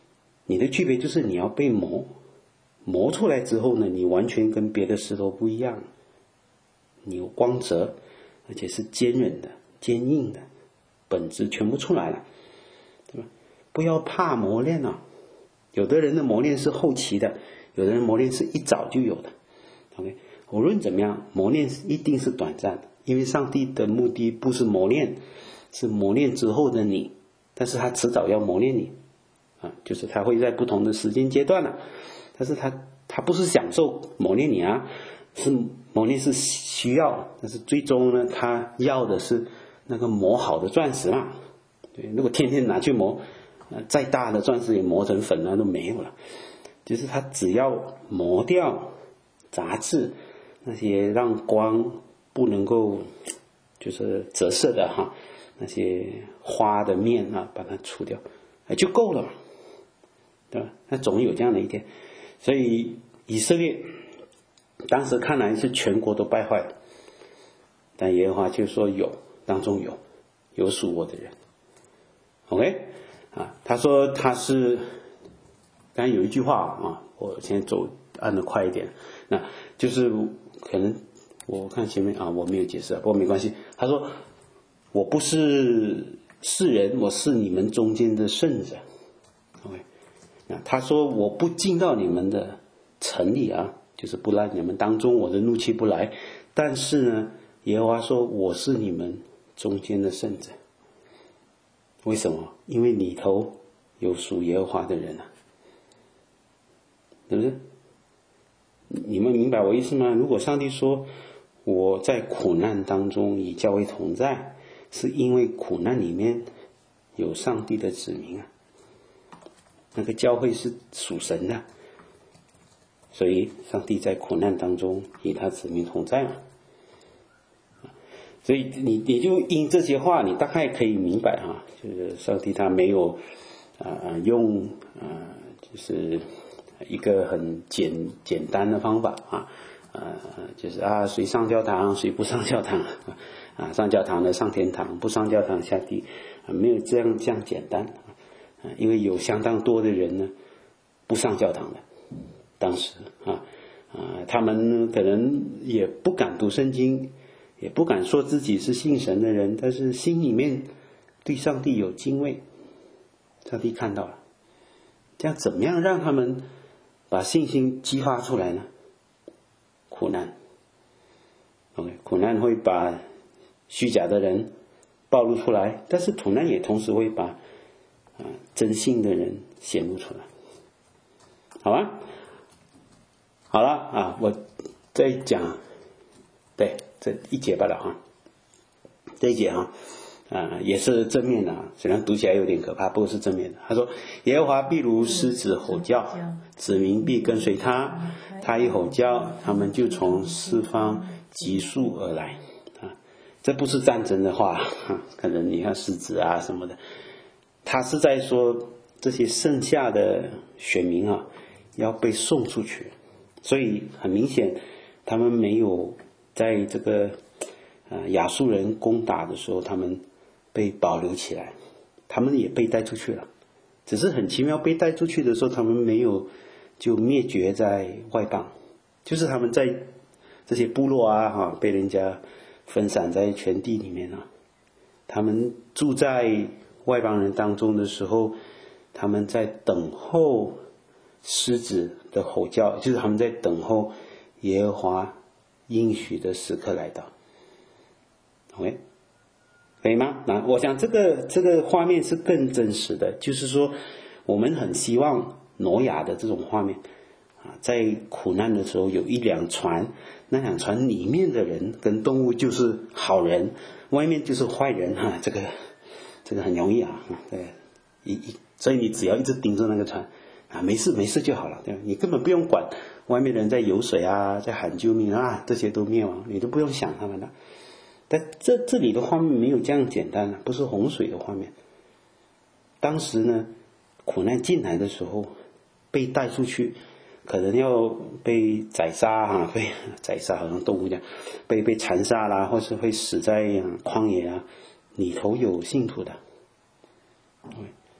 你的区别就是你要被磨，磨出来之后呢，你完全跟别的石头不一样，你有光泽，而且是坚韧的、坚硬的，本质全部出来了，对吧？不要怕磨练啊，有的人的磨练是后期的，有的人磨练是一早就有的。OK， 无论怎么样，磨练一定是短暂的，因为上帝的目的不是磨练，是磨练之后的你，但是他迟早要磨练你啊，就是他会在不同的时间阶段了，但是他他不是享受磨练你啊，是磨练是需要，但是最终呢，他要的是那个磨好的钻石嘛。对，如果天天拿去磨，呃，再大的钻石也磨成粉了都没有了。就是他只要磨掉杂质，那些让光不能够就是折射的哈，那些花的面啊，把它除掉，哎，就够了嘛，对吧？那总有这样的一天。所以以色列当时看来是全国都败坏了，但耶和华就说有，当中有有属我的人。OK 啊，他说他是，刚才有一句话啊，我现在走按得快一点，那就是可能我看前面啊我没有解释，不过没关系。他说我不是世人，我是你们中间的圣者。OK， 那他说我不进到你们的城里啊，就是不让你们当中我的怒气不来，但是呢，耶和华说我是你们中间的圣者。为什么？因为里头有属耶和华的人啊，对不对？你们明白我意思吗？如果上帝说我在苦难当中与教会同在，是因为苦难里面有上帝的子民啊，那个教会是属神的，所以上帝在苦难当中与他子民同在嘛。所以你你就因这些话，你大概可以明白哈，就是上帝他没有啊、呃、用啊、呃、就是一个很简简单的方法啊，呃就是啊谁上教堂谁不上教堂啊，上教堂的上天堂，不上教堂下地啊，没有这样这样简单啊，因为有相当多的人呢不上教堂的，当时啊啊他们可能也不敢读圣经。也不敢说自己是信神的人，但是心里面对上帝有敬畏，上帝看到了，这样怎么样让他们把信心激发出来呢？苦难 OK， 苦难会把虚假的人暴露出来，但是苦难也同时会把、呃、真信的人显露出来，好吧？好了啊，我再讲，对，这一节罢了哈。这一节哈啊、呃、也是正面的啊，虽然读起来有点可怕，不过是正面的。他说：耶和华必如狮子吼叫，子民必跟随他，他一吼叫，他们就从四方急速而来啊。这不是战争的话，可能你看狮子啊什么的，他是在说这些剩下的选民啊要被送出去，所以很明显他们没有在这个呃亚述人攻打的时候他们被保留起来，他们也被带出去了，只是很奇妙，被带出去的时候他们没有就灭绝在外邦，就是他们在这些部落啊哈被人家分散在全地里面啊，他们住在外邦人当中的时候，他们在等候狮子的吼叫，就是他们在等候耶和华应许的时刻来到。 OK， 可以吗？那我想这个这个画面是更真实的，就是说我们很希望挪亚的这种画面啊，在苦难的时候有一辆船，那辆船里面的人跟动物就是好人，外面就是坏人哈、啊，这个这个很容易啊，对，一一所以你只要一直盯着那个船啊，没事没事就好了，对吧？你根本不用管外面的人在游水啊，在喊救命啊，这些都灭亡，你都不用想他们了。但这这里的画面没有这样简单，不是洪水的画面。当时呢，苦难进来的时候，被带出去，可能要被宰杀啊，被宰杀好像动物这样，被被残杀啦，或是会死在旷野啊，里头有信徒的。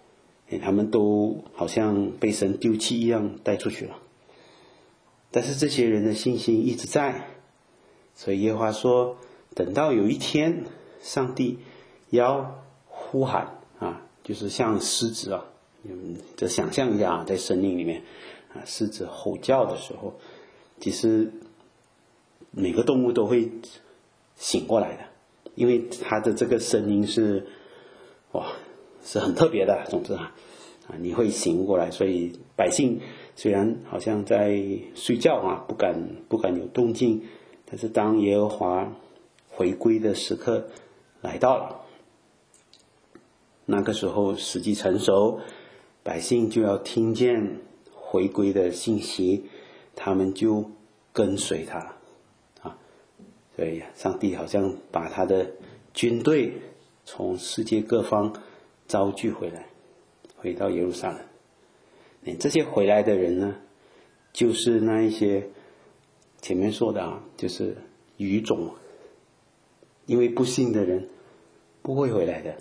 他们都好像被神丢弃一样带出去了。但是这些人的信心一直在，所以耶和华说，等到有一天上帝要呼喊啊，就是像狮子啊，嗯，就想象一下啊，在森林里面啊，狮子吼叫的时候，其实每个动物都会醒过来的，因为它的这个声音是哇是很特别的，总之啊啊你会醒过来，所以百姓虽然好像在睡觉啊，不敢不敢有动静，但是当耶和华回归的时刻来到了，那个时候时机成熟，百姓就要听见回归的信息，他们就跟随他啊。所以上帝好像把他的军队从世界各方招聚回来，回到耶路撒冷。这些回来的人呢，就是那一些前面说的啊，就是语种，因为不信的人不会回来的。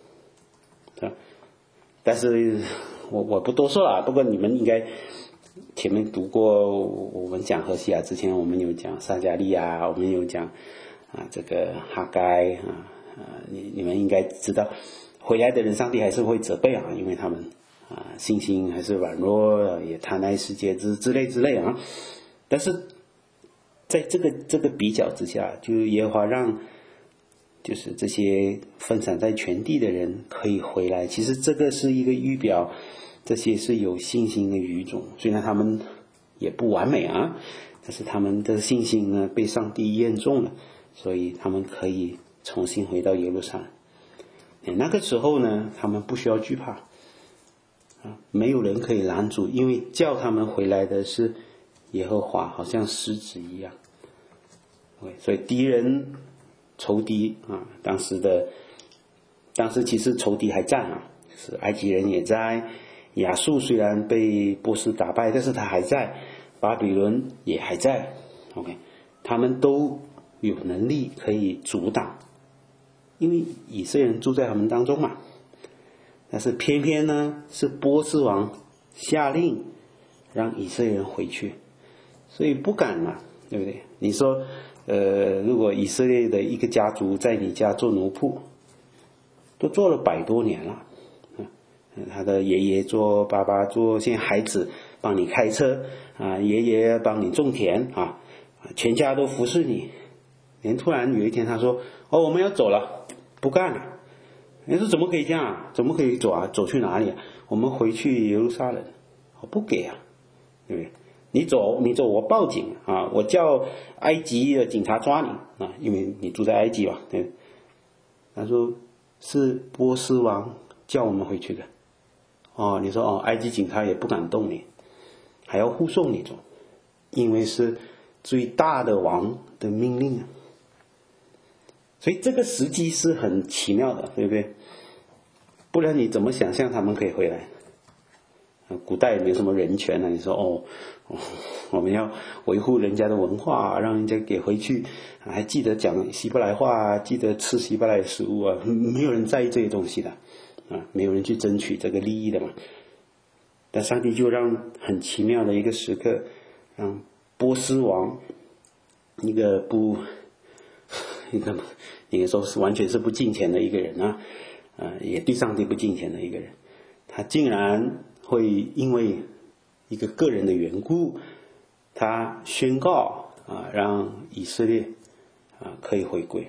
但是我我不多说了，不过你们应该前面读过，我们讲何西阿之前，我们有讲撒迦利亚，我们有讲啊这个哈该啊啊，你你们应该知道，回来的人上帝还是会责备啊，因为他们啊信心还是软弱，也贪爱世界之之类之类啊。但是在这个这个比较之下，就耶和华让就是这些分散在全地的人可以回来，其实这个是一个预表，这些是有信心的语种，虽然他们也不完美啊，但是他们的信心呢被上帝验中了，所以他们可以重新回到耶路撒冷。那个时候呢，他们不需要惧怕啊，没有人可以拦阻，因为叫他们回来的是耶和华，好像狮子一样。所以敌人仇敌啊，当时的当时其实仇敌还在啊，就是埃及人也在，亚述虽然被波斯打败，但是他还在，巴比伦也还在 OK， 他们都有能力可以阻挡，因为以色列人住在他们当中嘛。但是偏偏呢是波斯王下令让以色列人回去，所以不敢嘛，对不对？你说呃，如果以色列的一个家族在你家做奴仆，都做了百多年了，他的爷爷做，爸爸做，现在孩子帮你开车啊，爷爷帮你种田啊，全家都服侍你。连突然有一天他说：“哦，我们要走了，不干了。”你说怎么可以这样啊？怎么可以走啊？走去哪里啊？我们回去耶路撒冷，我不给啊，对不对？你走，你走，我报警啊！我叫埃及的警察抓你啊，因为你住在埃及嘛。对，他说是波斯王叫我们回去的。哦，你说哦，埃及警察也不敢动你，还要护送你走，因为是最大的王的命令啊。所以这个时机是很奇妙的，对不对？不然你怎么想象他们可以回来？古代也没有什么人权啊，你说哦，哦我们要维护人家的文化，让人家给回去，还记得讲希伯来话，记得吃希伯来的食物啊，没有人在意这些东西的啊，没有人去争取这个利益的嘛。但上帝就让很奇妙的一个时刻，让波斯王一个不一个应该说是完全是不敬虔的一个人啊，呃，也对上帝不敬虔的一个人，他竟然会因为一个个人的缘故，他宣告啊，让以色列啊可以回归，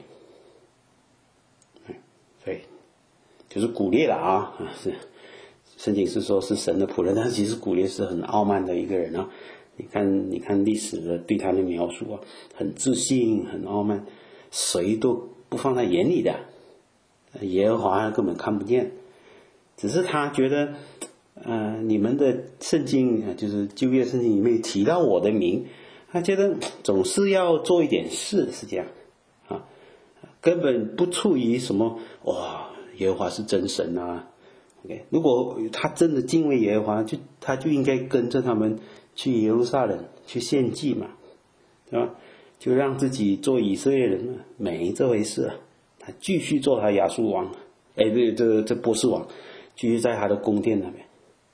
所以就是古列了啊，是圣经是说是神的仆人，但是其实古列是很傲慢的一个人啊。你看，你看历史的对他的描述啊，很自信，很傲慢，谁都不放在眼里的，耶和华根本看不见，只是他觉得。呃，你们的圣经就是旧约圣经里面提到我的名，他觉得总是要做一点事，是这样啊，根本不处于什么哇，耶和华是真神啊。OK， 如果他真的敬畏耶和华，就他就应该跟着他们去耶路撒冷去献祭嘛，对吧？就让自己做以色列人了，没这回事啊。他继续做他亚述王，哎，这这这波斯王。 继续在他的宫殿那边。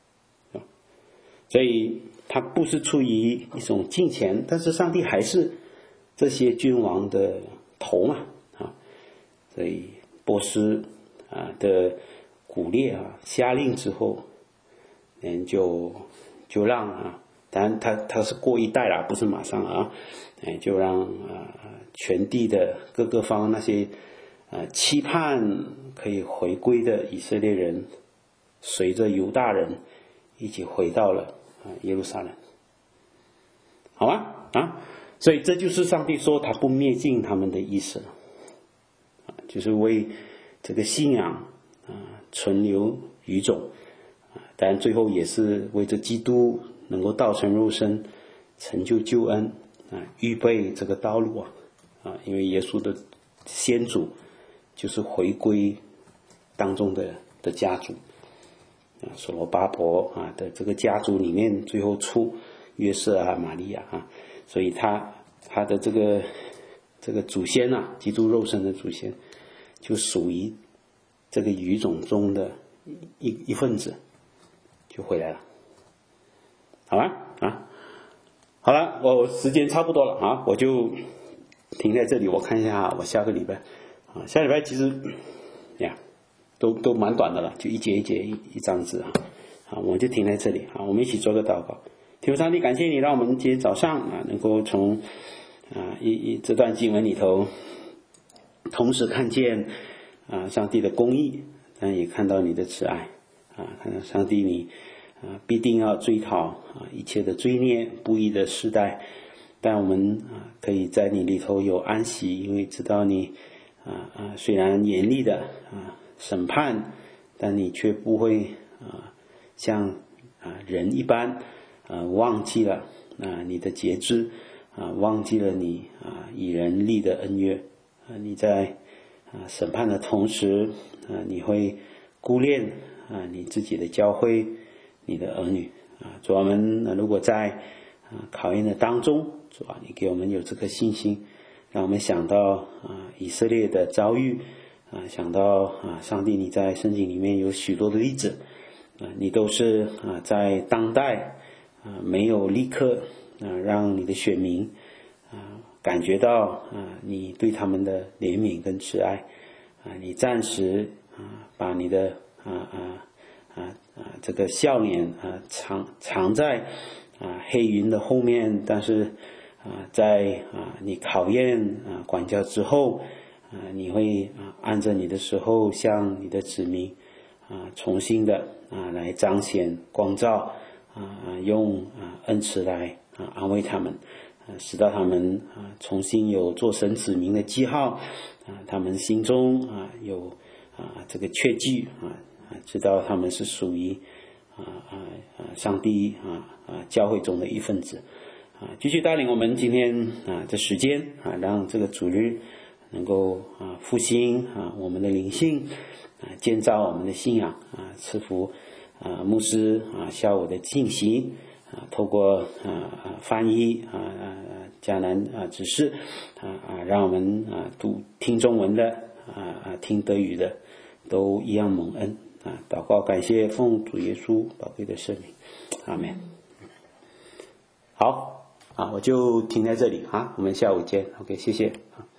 所以他不是出于一种金钱，但是上帝还是这些君王的头嘛啊，所以波斯啊的古列啊下令之后，嗯就就让啊，当然他他是过一代啦，不是马上啊，哎就让啊全地的各个方那些啊期盼可以回归的以色列人，随着犹大人一起回到了啊耶路撒冷，好吗？啊，所以这就是上帝说他不灭尽他们的意思，啊，就是为这个信仰啊存留余种，啊，当然最后也是为这基督能够道成肉身，成就救恩啊，预备这个道路啊，啊，因为耶稣的先祖就是回归当中的的家族。啊，所罗巴伯啊的这个家族里面，最后出约瑟啊、玛利亚啊，所以他他的这个这个祖先啊，基督肉身的祖先，就属于这个语种中的一一份子，就回来了，好吧？啊，好了，我时间差不多了啊，我就停在这里。我看一下，我下个礼拜啊，下礼拜其实呀。都都蛮短的了，就一节一节一一张字啊，啊，我们就停在这里啊，我们一起做个祷告。天父上帝，感谢你让我们今天早上啊，能够从啊一一这段经文里头，同时看见啊上帝的公义，但也看到你的慈爱啊，看到上帝你啊必定要追讨啊一切的罪孽不义的时代，但我们啊可以在你里头有安息，因为知道你啊啊虽然严厉的啊审判，但你却不会啊像啊人一般啊忘记了啊你的节制啊忘记了你啊以人立的恩约啊你在啊审判的同时啊你会顾念啊你自己的教会你的儿女啊主，我们如果在啊考验的当中，主啊你给我们有这颗信心，让我们想到啊以色列的遭遇啊，想到啊，上帝你在圣经里面有许多的例子啊，你都是啊在当代啊没有立刻啊让你的选民啊感觉到啊你对他们的怜悯跟慈爱啊，你暂时啊把你的啊啊啊啊这个笑脸啊藏藏在啊黑云的后面，但是啊在啊你考验啊管教之后。啊，你会啊按着你的时候，向你的子民啊重新的啊来彰显光照啊，用啊恩慈来啊安慰他们，啊使到他们啊重新有做神子民的记号啊，他们心中啊有啊这个确据啊啊，知道他们是属于啊啊啊上帝啊啊教会中的一份子啊，继续带领我们今天啊的时间啊，让这个主日。能够啊复兴啊我们的灵性啊建造我们的信仰啊赐福啊牧师啊下午的信息啊透过啊翻译啊啊迦南啊指示啊啊让我们啊读听中文的啊啊听德语的都一样蒙恩啊祷告感谢奉主耶稣宝贵的圣名，阿们。好啊，我就停在这里啊，我们下午见。OK， 谢谢啊。